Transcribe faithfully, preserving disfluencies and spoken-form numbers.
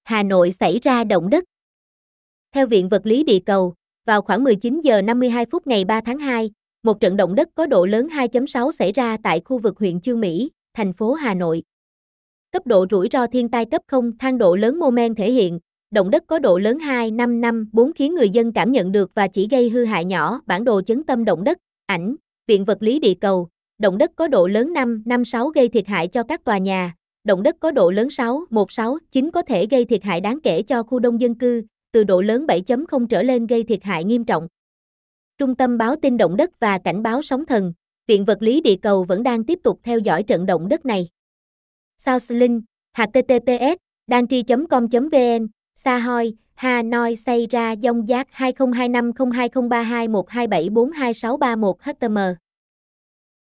Hà Nội xảy ra động đất. Theo Viện Vật lý Địa cầu, vào khoảng mười chín giờ năm mươi hai phút ngày ba tháng hai, một trận động đất có độ lớn hai chấm sáu xảy ra tại khu vực huyện Chương Mỹ, thành phố Hà Nội. Cấp độ rủi ro thiên tai cấp không, thang độ lớn Moment thể hiện, động đất có độ lớn hai năm năm bốn khiến người dân cảm nhận được và chỉ gây hư hại nhỏ. Bản đồ chấn tâm động đất, ảnh, Viện Vật lý Địa cầu, động đất có độ lớn năm năm sáu gây thiệt hại cho các tòa nhà, động đất có độ lớn sáu một sáu chín có thể gây thiệt hại đáng kể cho khu đông dân cư, từ độ lớn bảy chấm không trở lên gây thiệt hại nghiêm trọng. Trung tâm báo tin động đất và cảnh báo sóng thần, Viện Vật lý Địa cầu vẫn đang tiếp tục theo dõi trận động đất này. Southlink, h t t p s dantri chấm com chấm v n, Sahoi, Hà Nội xảy ra dông giác hai không hai năm không hai không ba hai một hai bảy bốn hai sáu ba một H T M